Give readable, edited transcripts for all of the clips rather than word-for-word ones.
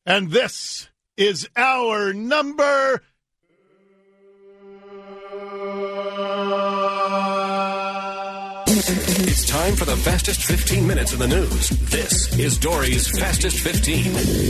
And this is our number. It's time for the fastest 15 minutes in the news. This is Dory's Fastest 15.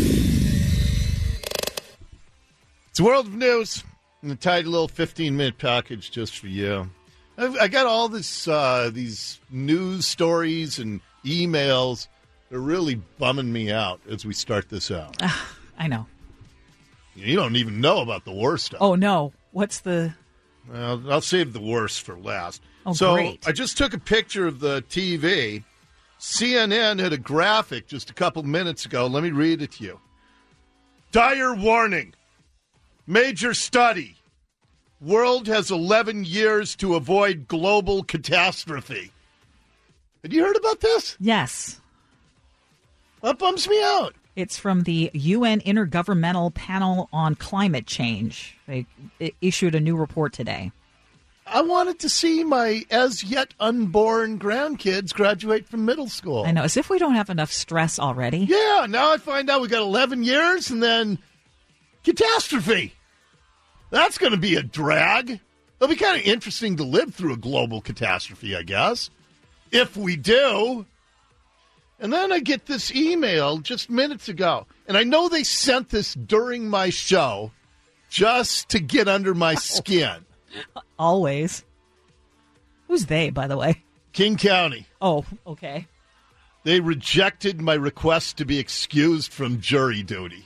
It's a world of news in a tidy little 15-minute package just for you. I got all this these news stories and emails. They're really bumming me out as we start this out. I know. You don't even know about the worst stuff. Oh, no. What's the... Well, I'll save the worst for last. Oh, so great. I just took a picture of the TV. CNN had a graphic just a couple minutes ago. Let me read it to you. Dire warning. Major study. World has 11 years to avoid global catastrophe. Had you heard about this? Yes. That bums me out. It's from the UN Intergovernmental Panel on Climate Change. They issued a new report today. I wanted to see my as-yet unborn grandkids graduate from middle school. I know, as if we don't have enough stress already. Yeah, now I find out we got 11 years and then catastrophe. That's going to be a drag. It'll be kind of interesting to live through a global catastrophe, I guess, if we do. And then I get this email just minutes ago, and I know they sent this during my show just to get under my skin. Always. Who's they, by the way? King County. Oh, okay. They rejected my request to be excused from jury duty.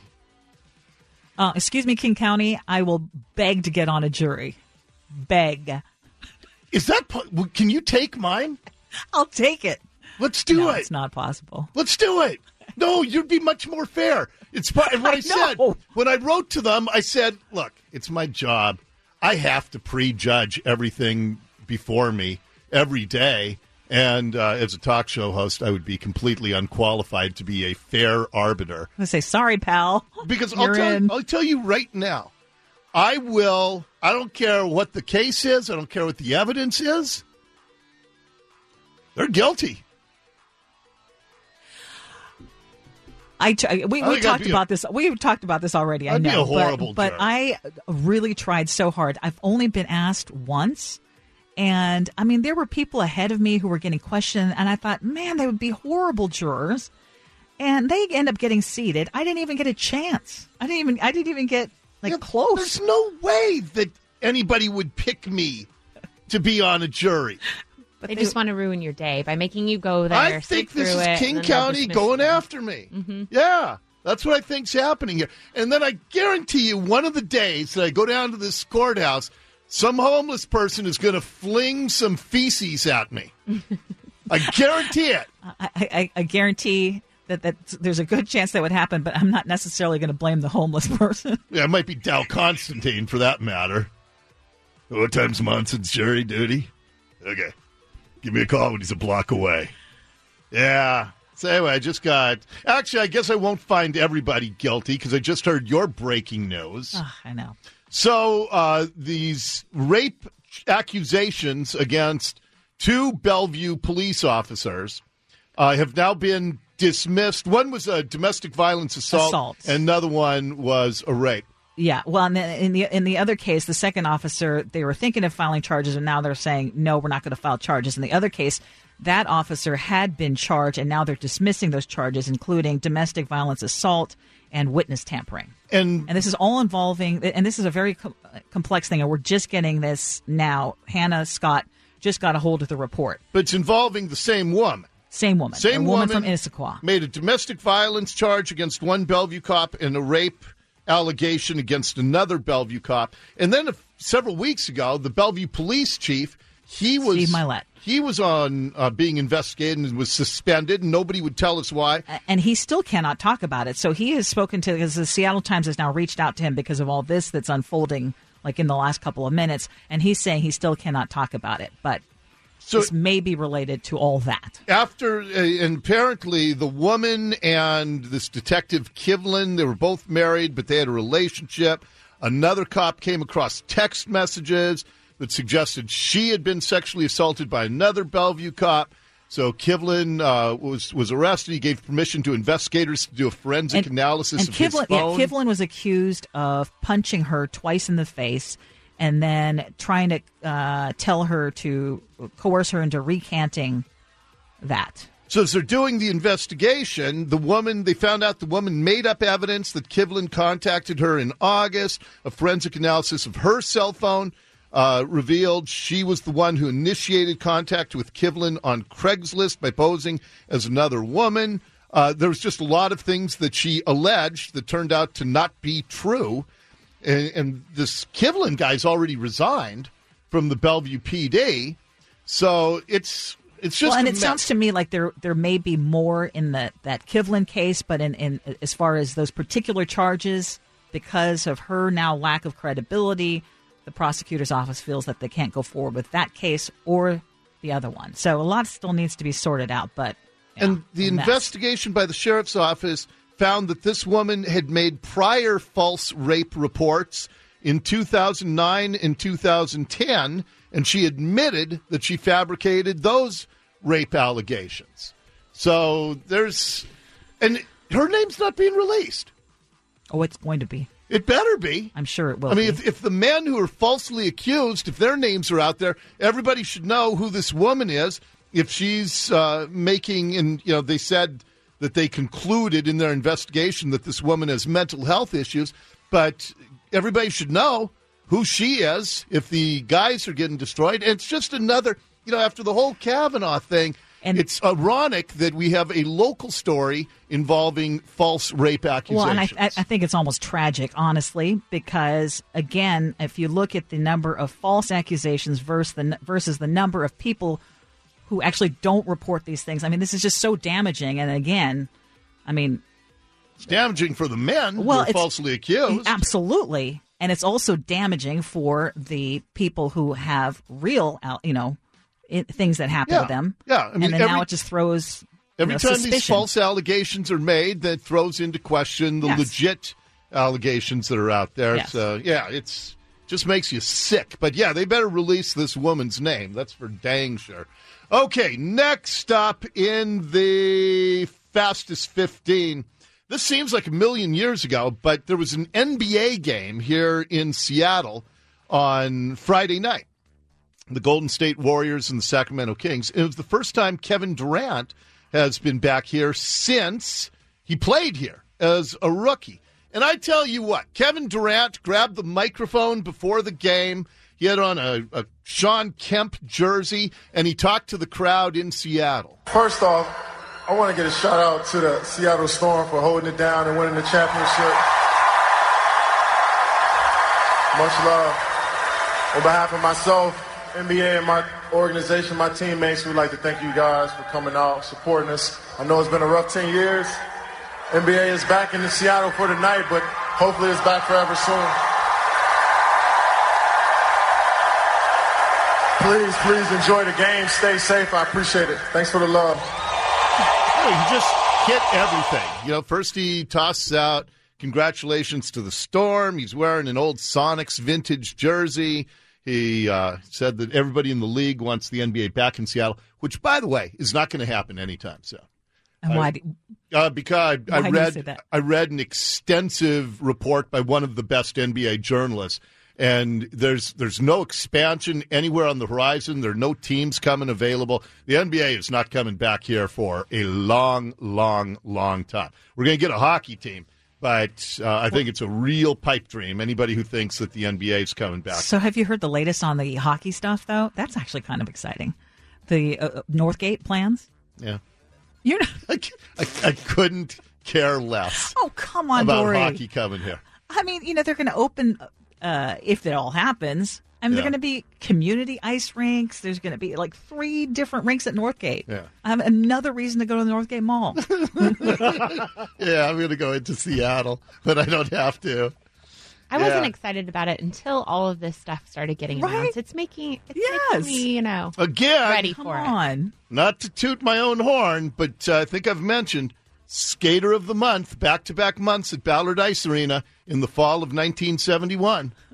Excuse me, King County, I will beg to get on a jury. Beg. Is that... Can you take mine? I'll take it. Let's do it. It's not possible. Let's do it. No, you'd be much more fair. It's what I said. When I wrote to them, I said, look, it's my job. I have to prejudge everything before me every day. And as a talk show host, I would be completely unqualified to be a fair arbiter. I'm going to say, sorry, pal. Because I'll tell you right now, I don't care what the case is. I don't care what the evidence is. They're guilty. We talked about this. We talked about this already. I know, be a horrible but jerk. I really tried so hard. I've only been asked once, and I mean, there were people ahead of me who were getting questioned, and I thought, man, they would be horrible jurors, and they end up getting seated. I didn't even get a chance. I didn't even get close. There's no way that anybody would pick me to be on a jury. But they just want to ruin your day by making you go there. I think this is King County going after me. Mm-hmm. Yeah, that's what I think's happening here. And then I guarantee you one of the days that I go down to this courthouse, some homeless person is going to fling some feces at me. I guarantee it. I guarantee that there's a good chance that would happen, but I'm not necessarily going to blame the homeless person. Yeah, it might be Dow Constantine for that matter. What time's Monson's jury duty? Okay. Give me a call when he's a block away. Yeah. So anyway, Actually, I guess I won't find everybody guilty because I just heard your breaking news. Oh, I know. So these rape accusations against two Bellevue police officers have now been dismissed. One was a domestic violence assault. And another one was a rape. Yeah, well, in the other case, the second officer, they were thinking of filing charges, and now they're saying, no, we're not going to file charges. In the other case, that officer had been charged, and now they're dismissing those charges, including domestic violence assault and witness tampering. And this is all involving, and this is a very complex thing, and we're just getting this now. Hannah Scott just got a hold of the report. But it's involving the same woman. Same woman. A woman from Issaquah. Made a domestic violence charge against one Bellevue cop and a rape allegation against another Bellevue cop. And then several weeks ago, the Bellevue police chief, Steve Milet. He was on being investigated and was suspended, and nobody would tell us why. And he still cannot talk about it. So he has spoken to, because the Seattle Times has now reached out to him because of all this that's unfolding, like in the last couple of minutes, and he's saying he still cannot talk about it. But this may be related to all that. After, and apparently the woman and this detective Kivlin, they were both married, but they had a relationship. Another cop came across text messages that suggested she had been sexually assaulted by another Bellevue cop. So Kivlin was arrested. He gave permission to investigators to do a forensic analysis of his phone. Kivlin was accused of punching her twice in the face and then trying to tell her to coerce her into recanting that. So as they're doing the investigation, they found out the woman made up evidence that Kivlin contacted her in August. A forensic analysis of her cell phone revealed she was the one who initiated contact with Kivlin on Craigslist by posing as another woman. There was just a lot of things that she alleged that turned out to not be true. And this Kivlin guy's already resigned from the Bellevue PD. So it's just and it sounds to me like there may be more in that Kivlin case, but in as far as those particular charges, because of her now lack of credibility, the prosecutor's office feels that they can't go forward with that case or the other one. So a lot still needs to be sorted out. But the investigation by the sheriff's office found that this woman had made prior false rape reports in 2009 and 2010, and she admitted that she fabricated those rape allegations. So and her name's not being released. Oh, it's going to be. It better be. I'm sure it will. I mean, if the men who are falsely accused, if their names are out there, everybody should know who this woman is. If she's making, and they said that they concluded in their investigation that this woman has mental health issues, but everybody should know who she is if the guys are getting destroyed. And it's just another, after the whole Kavanaugh thing, and it's ironic that we have a local story involving false rape accusations. Well, and I think it's almost tragic, honestly, because, again, if you look at the number of false accusations versus the number of people who actually don't report these things, I mean, this is just so damaging. And, again, I mean... It's damaging for the men who are falsely accused. Absolutely. And it's also damaging for the people who have real, things that happen to them. Yeah, I mean, and then now it just throws every time suspicion. These false allegations are made, that throws into question the legit allegations that are out there. Yes. So it's just makes you sick. But they better release this woman's name. That's for dang sure. Okay, next up in the Fastest 15. This seems like a million years ago, but there was an NBA game here in Seattle on Friday night. The Golden State Warriors and the Sacramento Kings. It was the first time Kevin Durant has been back here since he played here as a rookie. And I tell you what, Kevin Durant grabbed the microphone before the game. He had on a Sean Kemp jersey, and he talked to the crowd in Seattle. First off, I want to get a shout out to the Seattle Storm for holding it down and winning the championship. Much love. On behalf of myself, NBA, and my organization, my teammates, we'd like to thank you guys for coming out, supporting us. I know it's been a rough 10 years. NBA is back in Seattle for tonight, but hopefully it's back forever soon. Please enjoy the game. Stay safe. I appreciate it. Thanks for the love. He just hit everything. First he tosses out congratulations to the Storm. He's wearing an old Sonics vintage jersey. He said that everybody in the league wants the NBA back in Seattle, which, by the way, is not going to happen anytime soon. And why? Because I read an extensive report by one of the best NBA journalists, and there's no expansion anywhere on the horizon. There are no teams coming available. The NBA is not coming back here for a long, long, long time. We're going to get a hockey team. But I think it's a real pipe dream, anybody who thinks that the NBA is coming back. So have you heard the latest on the hockey stuff, though? That's actually kind of exciting. The Northgate plans? Yeah. You're not... I couldn't care less. Oh, come on, about Dory. hockey coming here. I mean, they're going to open, if it all happens, they're going to be community ice rinks. There's going to be 3 different rinks at Northgate. Yeah. I have another reason to go to the Northgate Mall. Yeah, I'm going to go into Seattle, but I don't have to. I wasn't excited about it until all of this stuff started getting announced. It's making me, again, ready for it. Not to toot my own horn, but I think I've mentioned Skater of the Month, back-to-back months at Ballard Ice Arena in the fall of 1971.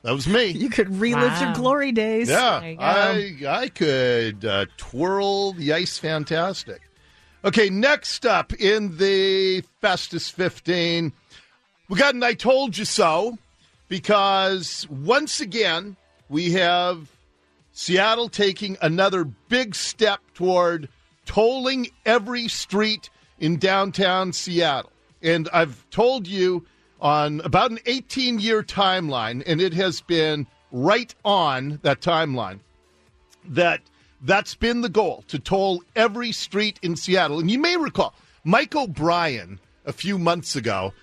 That was me. You could relive your glory days. Yeah, There you go. I could twirl the ice fantastic. Okay, next up in the Festus 15, we got an I Told You So, because once again, we have Seattle taking another big step toward tolling every street in downtown Seattle. And I've told you on about an 18-year timeline, and it has been right on that timeline, that's been the goal, to toll every street in Seattle. And you may recall, Mike O'Brien, a few months ago,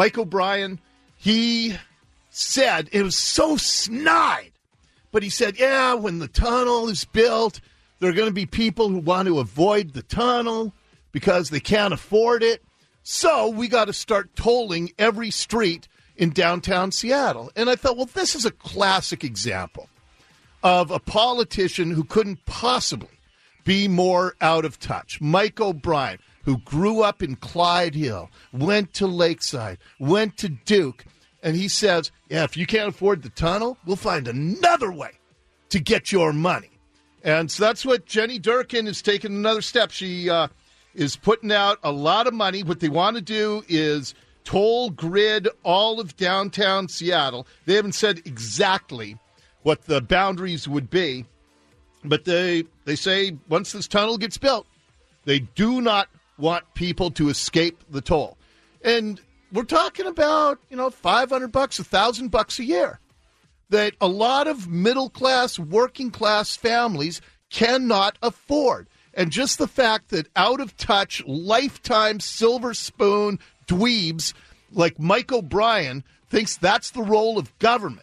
he said, it was so snide, but he said, yeah, when the tunnel is built, there are going to be people who want to avoid the tunnel because they can't afford it. So we got to start tolling every street in downtown Seattle. And I thought, well, this is a classic example of a politician who couldn't possibly be more out of touch. Mike O'Brien, who grew up in Clyde Hill, went to Lakeside, went to Duke, and he says, yeah, if you can't afford the tunnel, we'll find another way to get your money. And so that's what Jenny Durkin is taking another step. She is putting out a lot of money. What they want to do is toll grid all of downtown Seattle. They haven't said exactly what the boundaries would be, but they say once this tunnel gets built, they do not want people to escape the toll. And we're talking about, $500, $1,000 a year that a lot of middle-class, working-class families cannot afford. And just the fact that out-of-touch, lifetime silver spoon dweebs like Mike O'Brien thinks that's the role of government,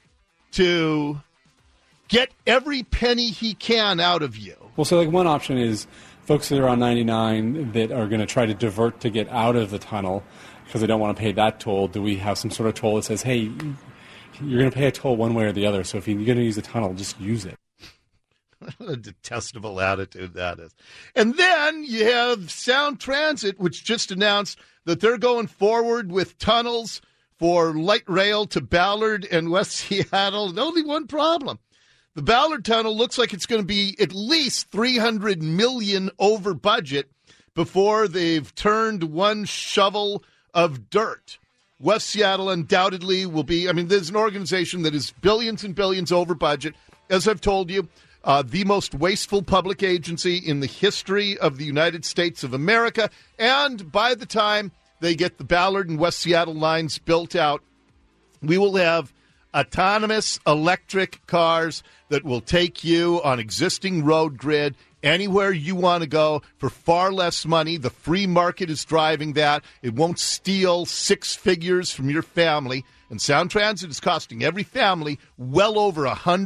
to get every penny he can out of you. Well, so one option is folks that are on 99 that are going to try to divert to get out of the tunnel because they don't want to pay that toll. Do we have some sort of toll that says, hey, you're going to pay a toll one way or the other, so if you're going to use the tunnel, just use it? What a detestable attitude that is. And then you have Sound Transit, which just announced that they're going forward with tunnels for light rail to Ballard and West Seattle. And only one problem. The Ballard Tunnel looks like it's going to be at least $300 million over budget before they've turned one shovel of dirt. West Seattle undoubtedly will be, there's an organization that is billions and billions over budget. As I've told you, the most wasteful public agency in the history of the United States of America. And by the time they get the Ballard and West Seattle lines built out, we will have autonomous electric cars that will take you on existing road grid anywhere you want to go for far less money. The free market is driving that. It won't steal six figures from your family. And Sound Transit is costing every family well over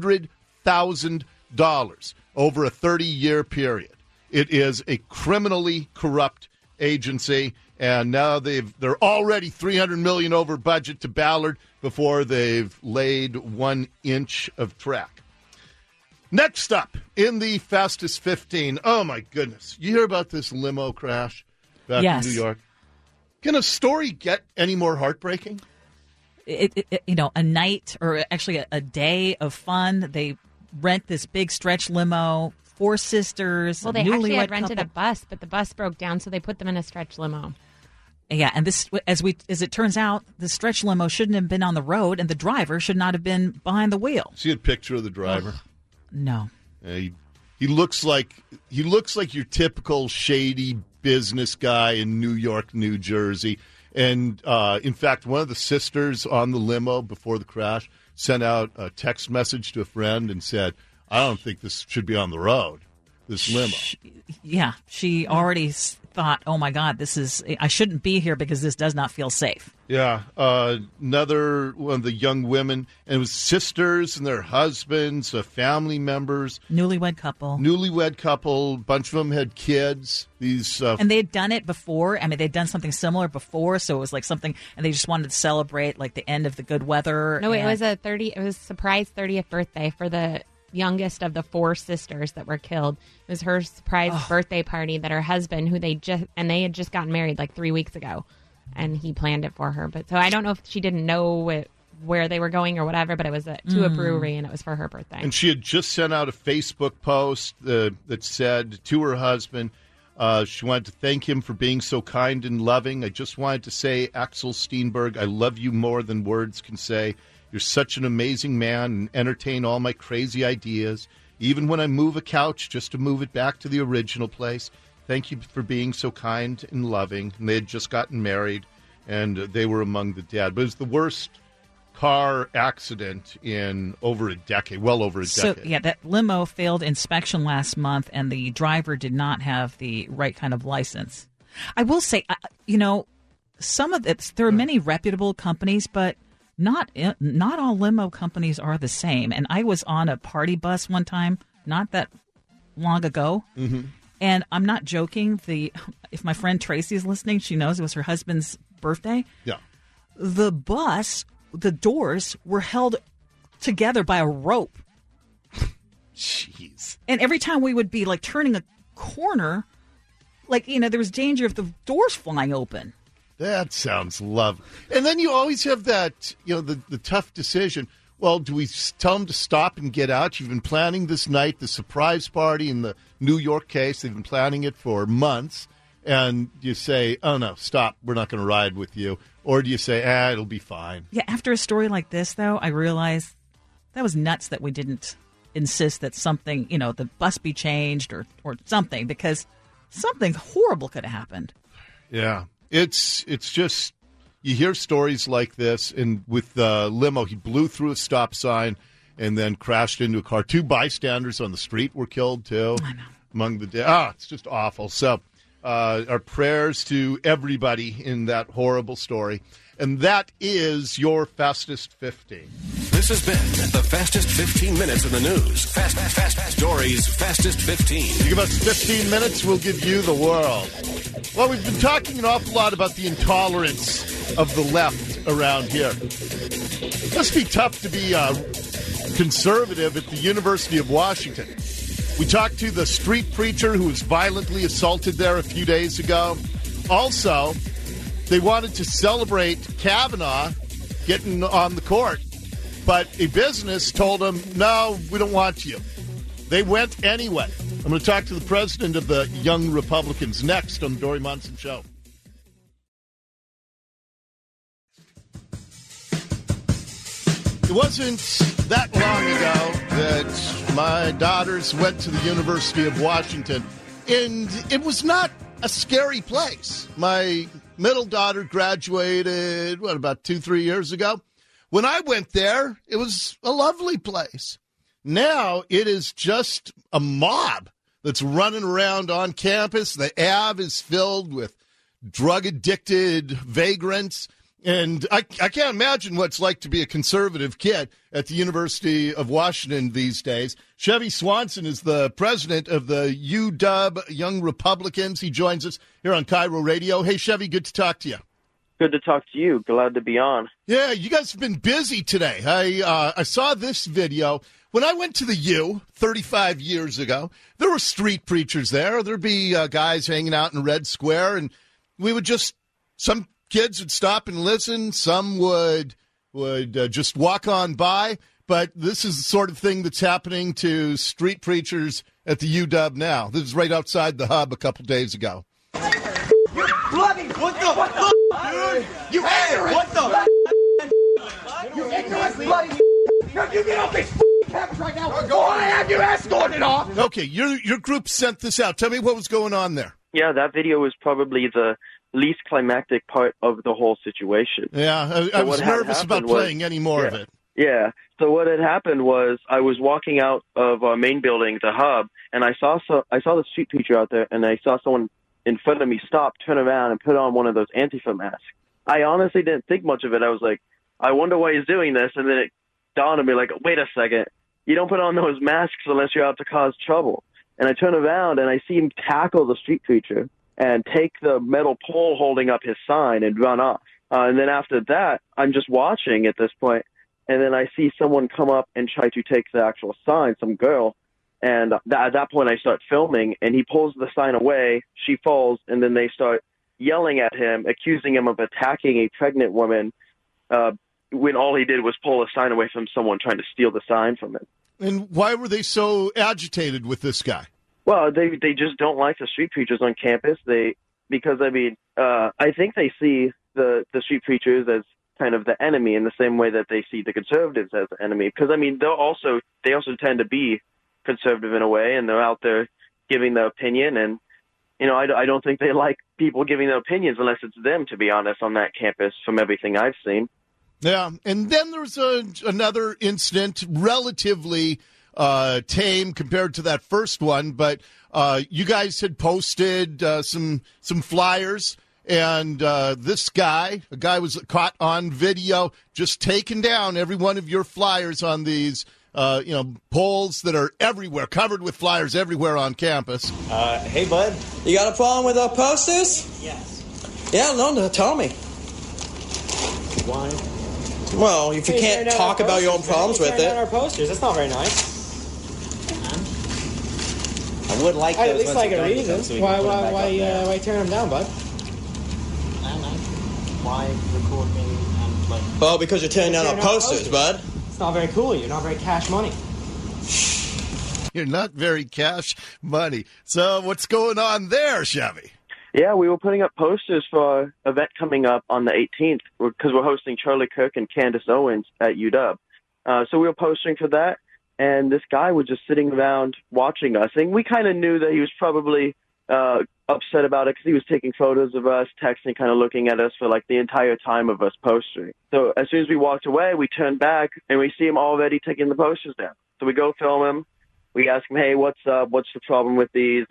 $100,000 over a 30-year period. It is a criminally corrupt agency, and now they're already $300 million over budget to Ballard before they've laid 1 inch of track. Next up in the Festus 15, oh my goodness, you hear about this limo crash back in New York? Can a story get any more heartbreaking? A night, or actually a day of fun. They rent this big stretch limo. 4 sisters. Well, they actually had rented a bus, but the bus broke down, so they put them in a stretch limo. Yeah, and this, as it turns out, the stretch limo shouldn't have been on the road, and the driver should not have been behind the wheel. See a picture of the driver? No. He looks like your typical shady business guy in New York, New Jersey. And in fact, one of the sisters on the limo before the crash sent out a text message to a friend and said, I don't think this should be on the road, this limo. She already thought, oh, my God, I shouldn't be here because this does not feel safe. Yeah. Another one of the young women, and it was sisters and their husbands, family members. Newlywed couple. A bunch of them had kids. And they had done it before. They'd done something similar before, so it was like something, and they just wanted to celebrate like the end of the good weather. No, it was a surprise 30th birthday for the youngest of the 4 sisters that were killed. It was her surprise birthday party that her husband, they had just gotten married like 3 weeks ago, and he planned it for her. But so I don't know if she didn't know where they were going or whatever, but it was to a brewery, and it was for her birthday. And she had just sent out a Facebook post that said to her husband, she wanted to thank him for being so kind and loving. I just wanted to say, Axel Steenberg, I love you more than words can say. You're such an amazing man and entertain all my crazy ideas. Even when I move a couch just to move it back to the original place. Thank you for being so kind and loving. And they had just gotten married, and they were among the dead. But it was the worst car accident in over a decade, well over a decade. So, yeah, that limo failed inspection last month, and the driver did not have the right kind of license. I will say, some of it, there are many reputable companies, but not all limo companies are the same. And I was on a party bus one time, not that long ago, and I'm not joking. If my friend Tracy is listening, she knows it was her husband's birthday. Yeah. The bus, the doors were held together by a rope. Jeez. And every time we would be like turning a corner, there was danger of the doors flying open. That sounds lovely. And then you always have that, the tough decision. Well, do we tell them to stop and get out? You've been planning this night, the surprise party in the New York case. They've been planning it for months. And you say, oh, no, stop. We're not going to ride with you. Or do you say, it'll be fine? Yeah, after a story like this, though, I realized that was nuts that we didn't insist that something, the bus be changed or something, because something horrible could have happened. Yeah. It's just, you hear stories like this, and with the limo, he blew through a stop sign and then crashed into a car. 2 bystanders on the street were killed, too. I know. Among the dead. It's just awful. So our prayers to everybody in that horrible story. And that is your Fastest 15. This has been the Fastest 15 Minutes in the news. Fast Stories Fastest 15. You give us 15 minutes, we'll give you the world. Well, we've been talking an awful lot about the intolerance of the left around here. It must be tough to be conservative at the University of Washington. We talked to the street preacher who was violently assaulted there a few days ago. Also, they wanted to celebrate Kavanaugh getting on the court, but a business told them, no, we don't want you. They went anyway. I'm going to talk to the president of the Young Republicans next on the Dory Monson Show. It wasn't that long ago that my daughters went to the University of Washington, and it was not a scary place. My middle daughter graduated, about 2-3 years ago. When I went there, it was a lovely place. Now it is just a mob that's running around on campus. The Ave is filled with drug-addicted vagrants. And I can't imagine what it's like to be a conservative kid at the University of Washington these days. Chevy Swanson is the president of the UW Young Republicans. He joins us here on Cairo Radio. Hey, Chevy, good to talk to you. Good to talk to you. Glad to be on. Yeah, you guys have been busy today. I saw this video. When I went to the U 35 years ago, there were street preachers there. There'd be guys hanging out in Red Square, and we would some kids would stop and listen. Some would just walk on by. But this is the sort of thing that's happening to street preachers at the UW now. This is right outside the Hub a couple days ago. You're bloody! What the dude? You ignorant! What the? You ignorant bloody! You get off this campus right now, or I have you escorted off! Okay, your group sent this out. Tell me what was going on there. Yeah, that video was probably the least climactic part of the whole situation. Yeah, I was nervous about playing any more of it. Yeah, so what had happened was I was walking out of our main building, the Hub, and I saw the street preacher out there, and I saw someone in front of me stop, turn around, and put on one of those Antifa masks. I honestly didn't think much of it. I was like, I wonder why he's doing this, and then it dawned on me, like, wait a second, you don't put on those masks unless you're out to cause trouble. And I turn around, and I see him tackle the street preacher and take the metal pole holding up his sign and run off. And then after that, I'm just watching at this point, and then I see someone come up and try to take the actual sign, some girl, and at that point I start filming, and he pulls the sign away, she falls, and then they start yelling at him, accusing him of attacking a pregnant woman when all he did was pull a sign away from someone trying to steal the sign from him. And why were they so agitated with this guy? Well, they just don't like the street preachers on campus. Because I think they see the street preachers as kind of the enemy in the same way that they see the conservatives as the enemy. Because they also tend to be conservative in a way, and they're out there giving their opinion. And I don't think they like people giving their opinions unless it's them, to be honest, on that campus. From everything I've seen. Yeah, and then there's another incident, relatively tame compared to that first one, but you guys had posted some flyers, and this guy, a guy was caught on video just taking down every one of your flyers on these poles that are everywhere, covered with flyers everywhere on campus. Hey, bud, you got a problem with our posters? Yes. Yeah, no, tell me. Why? Well, if you can't talk about your own problems with it. Our posters. That's not very nice. I would like those. At least like a reason. Why turn them down, bud? I don't know. Why record me and Well, because you're turning down our posters, bud. It's not very cool. You're not very cash money. You're not very cash money. So what's going on there, Chevy? Yeah, we were putting up posters for an event coming up on the 18th because we're hosting Charlie Kirk and Candace Owens at UW. So we were posting for that, and this guy was just sitting around watching us. And we kind of knew that he was probably upset about it because he was taking photos of us, texting, kind of looking at us for like the entire time of us posting. So as soon as we walked away, we turned back, and we see him already taking the posters down. So we go film him. We ask him, hey, what's up? What's the problem with these?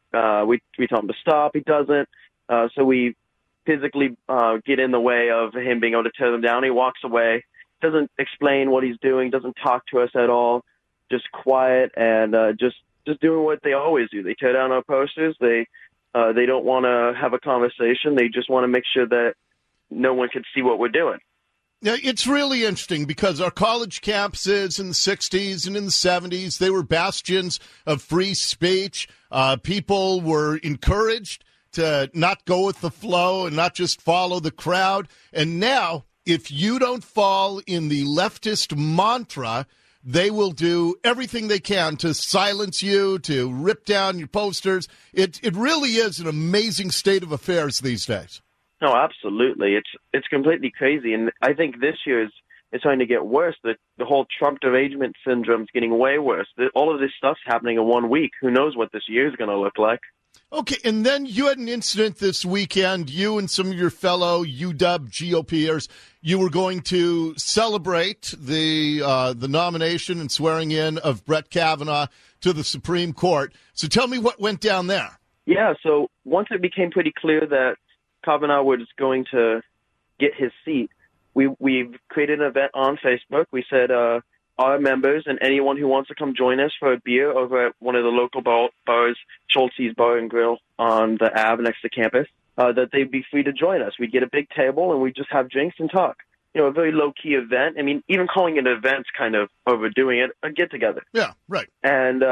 We tell him to stop. He doesn't. So we physically get in the way of him being able to tear them down. He walks away, doesn't explain what he's doing, doesn't talk to us at all, just quiet and just doing what they always do. They tear down our posters. They don't want to have a conversation. They just want to make sure that no one can see what we're doing. Yeah, it's really interesting because our college campuses in the 60s and in the 70s, they were bastions of free speech. People were encouraged to not go with the flow and not just follow the crowd. And now, if you don't fall in the leftist mantra, they will do everything they can to silence you, to rip down your posters. It really is an amazing state of affairs these days. No, absolutely. It's completely crazy. And I think this year it's starting to get worse. The whole Trump derangement syndrome is getting way worse. All of this stuff's happening in 1 week. Who knows what this year is going to look like? Okay, and then you had an incident this weekend. You and some of your fellow UW GOPers, you were going to celebrate the nomination and swearing in of Brett Kavanaugh to the Supreme Court. So tell me what went down there. Yeah, so once it became pretty clear that Kavanaugh was going to get his seat, we've created an event on Facebook. We said our members and anyone who wants to come join us for a beer over at one of the local bars, Schultz's Bar and Grill on the Ave next to campus, that they'd be free to join us. We'd get a big table and we'd just have drinks and talk. A very low-key event. I mean, even calling it an event's kind of overdoing it, a get-together. Yeah, right. And,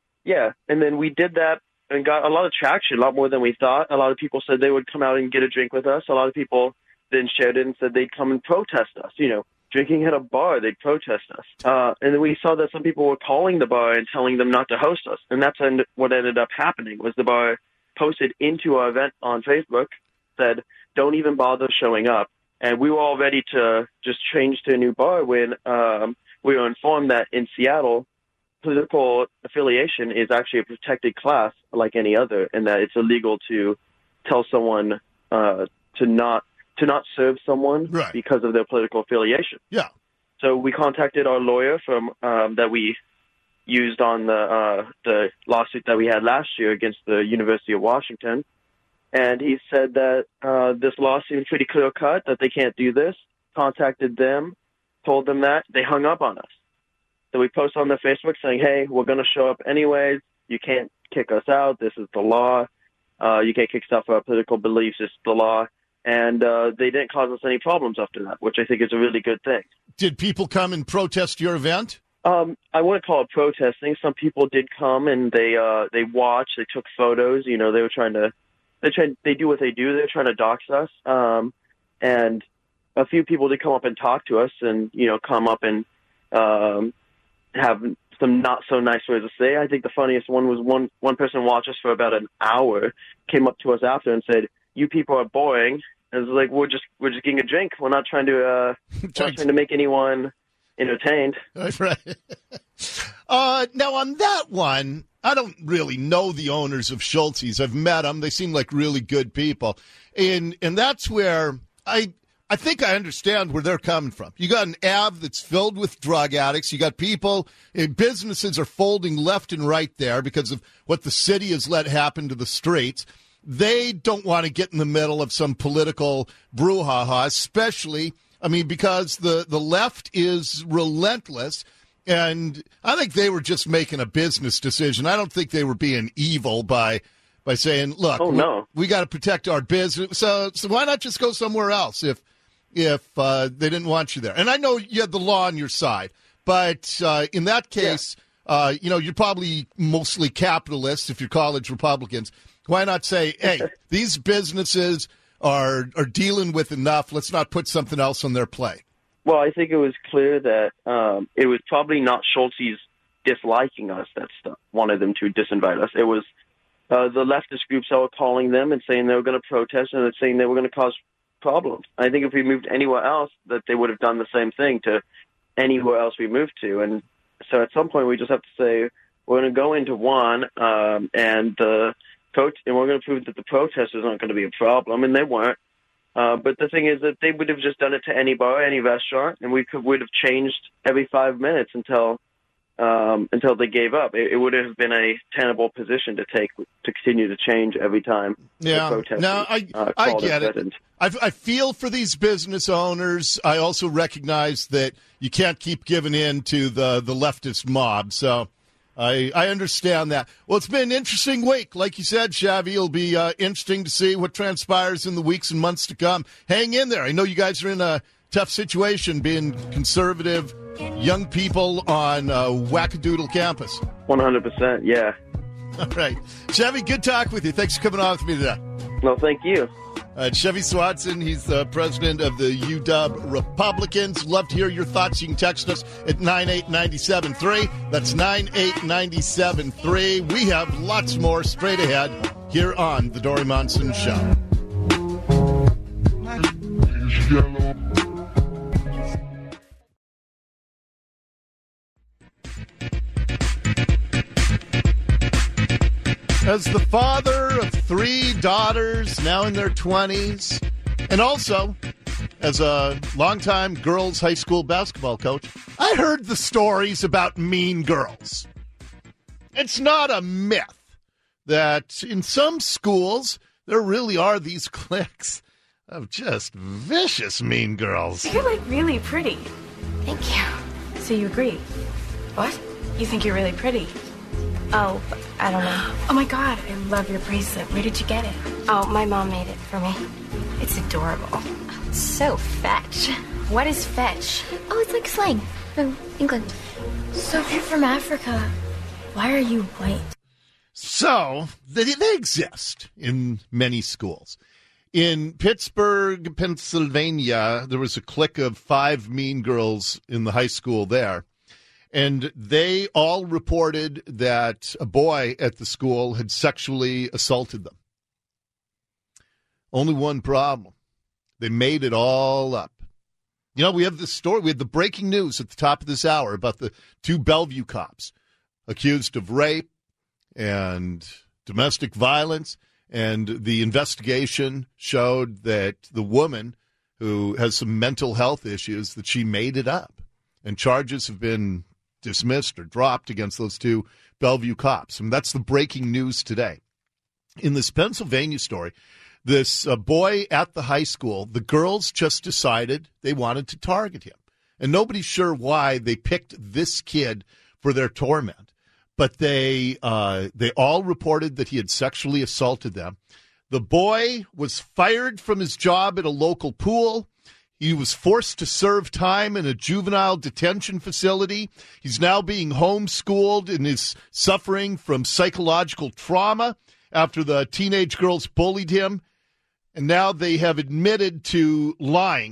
and then we did that and got a lot of traction, a lot more than we thought. A lot of people said they would come out and get a drink with us. A lot of people then shared it and said they'd come and protest us. Drinking at a bar, they'd protest us. And then we saw that some people were calling the bar and telling them not to host us. And that's what ended up happening, was the bar posted into our event on Facebook, said, don't even bother showing up. And we were all ready to just change to a new bar when we were informed that in Seattle, political affiliation is actually a protected class like any other, and that it's illegal to tell someone to not serve someone because of their political affiliation. Yeah. So we contacted our lawyer from that we used on the lawsuit that we had last year against the University of Washington, and he said that this lawsuit is pretty clear cut, that they can't do this. Contacted them, told them that. They hung up on us. So we post on their Facebook saying, hey, we're going to show up anyways. You can't kick us out. This is the law. You can't kick stuff for our political beliefs. It's the law. And they didn't cause us any problems after that, which I think is a really good thing. Did people come and protest your event? I wouldn't call it protesting. Some people did come and they watched. They took photos. They were they do what they do. They're trying to dox us. And a few people to come up and talk to us and, come up and have some not so nice words to say. I think the funniest one was one person watched us for about an hour, came up to us after and said, "You people are boring." And it was like, we're just getting a drink. We're not trying to make anyone entertained. Right. Now on that one, I don't really know the owners of Schultz's. I've met them. They seem like really good people. And that's where I think I understand where they're coming from. You got an Ave that's filled with drug addicts. You got people, businesses are folding left and right there because of what the city has let happen to the streets. They don't want to get in the middle of some political brouhaha, especially, because the left is relentless. And I think they were just making a business decision. I don't think they were being evil by saying, look, we got to protect our business. So why not just go somewhere else if they didn't want you there? And I know you had the law on your side, but in that case, you're probably mostly capitalists if you're college Republicans. Why not say, hey, these businesses are dealing with enough. Let's not put something else on their plate. Well, I think it was clear that it was probably not Schultz's disliking us that wanted them to disinvite us. It was the leftist groups that were calling them and saying they were going to protest and saying they were going to cause problems. I think if we moved anywhere else, that they would have done the same thing to anywhere else we moved to. And so at some point we just have to say we're going to go into one and we're going to prove that the protesters aren't going to be a problem, and they weren't. But the thing is that they would have just done it to any bar, any restaurant, and we would have changed every 5 minutes until they gave up. It would have been a tenable position to take to continue to change every time. Yeah, the protesters, no, I get it. I feel for these business owners. I also recognize that you can't keep giving in to the leftist mob. So I understand that. Well, it's been an interesting week. Like you said, Xavi, it'll be interesting to see what transpires in the weeks and months to come. Hang in there. I know you guys are in a tough situation being conservative young people on Wackadoodle campus. 100%, yeah. All right. Xavi, good talk with you. Thanks for coming on with me today. No, thank you. Xavi Swanson, he's the president of the UW Republicans. Love to hear your thoughts. You can text us at 98973. That's 98973. We have lots more straight ahead here on The Dori Monson Show. As the father of 3 daughters, now in their 20s, and also as a longtime girls' high school basketball coach, I heard the stories about mean girls. It's not a myth that in some schools there really are these cliques of just vicious mean girls. You're like really pretty. Thank you. So you agree? What? You think you're really pretty? Oh, I don't know. Oh my God, I love your bracelet. Where did you get it? Oh, my mom made it for me. It's adorable. Oh, it's so fetch. What is fetch? Oh, it's like slang from England. So if you're from Africa, why are you white? So, they exist in many schools. In Pittsburgh, Pennsylvania, there was a clique of 5 mean girls in the high school there. And they all reported that a boy at the school had sexually assaulted them. Only one problem. They made it all up. You know, we have this story. We had the breaking news at the top of this hour about the 2 Bellevue cops accused of rape and domestic violence. And the investigation showed that the woman who has some mental health issues, that she made it up. And charges have been dismissed or dropped against those 2 Bellevue cops. And that's the breaking news today. In this Pennsylvania story, this boy at the high school, the girls just decided they wanted to target him. And nobody's sure why they picked this kid for their torment. But they all reported that he had sexually assaulted them. The boy was fired from his job at a local pool. He was forced to serve time in a juvenile detention facility. He's now being homeschooled and is suffering from psychological trauma after the teenage girls bullied him. And now they have admitted to lying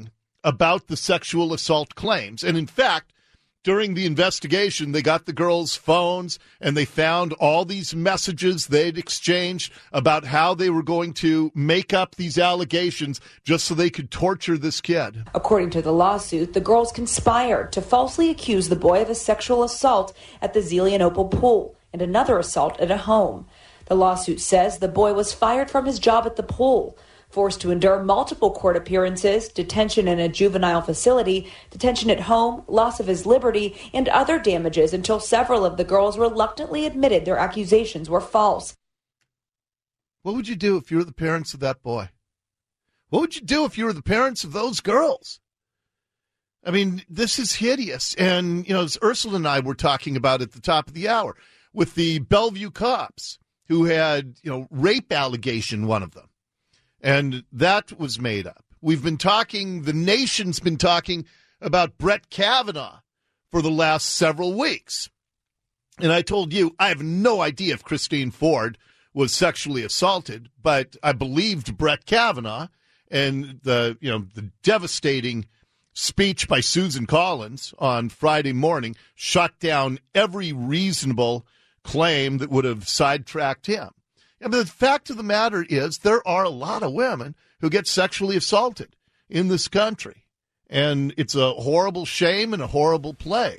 about the sexual assault claims. And in fact, during the investigation, they got the girls' phones and they found all these messages they'd exchanged about how they were going to make up these allegations just so they could torture this kid. According to the lawsuit, the girls conspired to falsely accuse the boy of a sexual assault at the Zelian Opal pool and another assault at a home. The lawsuit says the boy was fired from his job at the pool, forced to endure multiple court appearances, detention in a juvenile facility, detention at home, loss of his liberty, and other damages until several of the girls reluctantly admitted their accusations were false. What would you do if you were the parents of that boy? What would you do if you were the parents of those girls? I mean, this is hideous. And, as Ursula and I were talking about at the top of the hour, with the Bellevue cops who had, rape allegation, one of them. And that was made up. We've been talking, the nation's been talking about Brett Kavanaugh for the last several weeks. And I told you, I have no idea if Christine Ford was sexually assaulted, but I believed Brett Kavanaugh, and the devastating speech by Susan Collins on Friday morning shut down every reasonable claim that would have sidetracked him. And the fact of the matter is there are a lot of women who get sexually assaulted in this country. And it's a horrible shame and a horrible plague.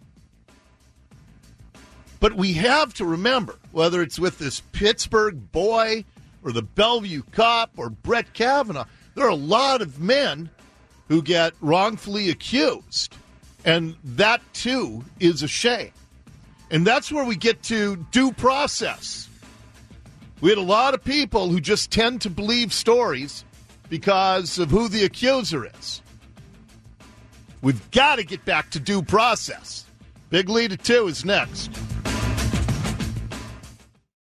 But we have to remember, whether it's with this Pittsburgh boy or the Bellevue cop or Brett Kavanaugh, there are a lot of men who get wrongfully accused. And that, too, is a shame. And that's where we get to due process. We had a lot of people who just tend to believe stories because of who the accuser is. We've got to get back to due process. Big Lead at 2 is next.